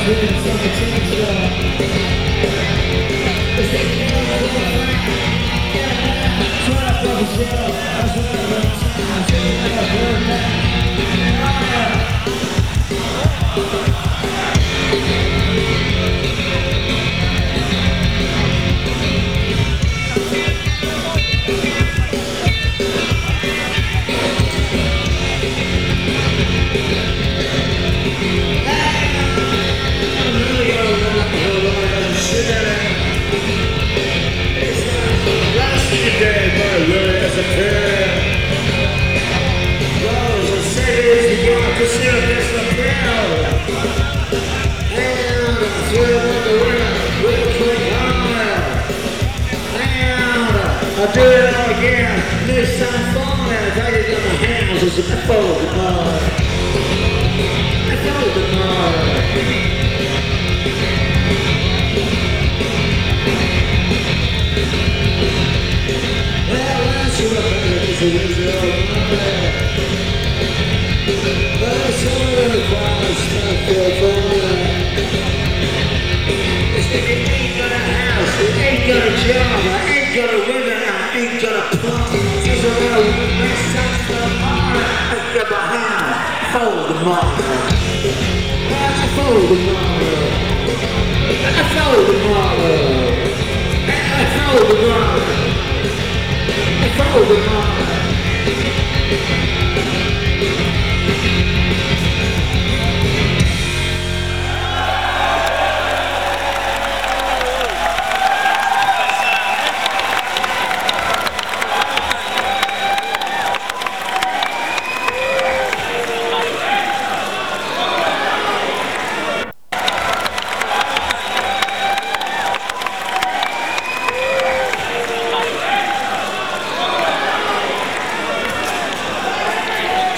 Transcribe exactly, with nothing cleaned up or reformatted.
I'll do it all again. This time falling out. I get in my hands. It's a fold of mud. A fold of mud. Well, that's what I think is a result of my bad. But some of the quiet stuff fell from me. It's like you ain't got a house, you ain't got a job, I ain't got a women, I ain't got a plum. She's a real woman, such a honor. I get behind, fold the mother. I fold the mother. I fold the mother. I fold the mother. I fold the mother.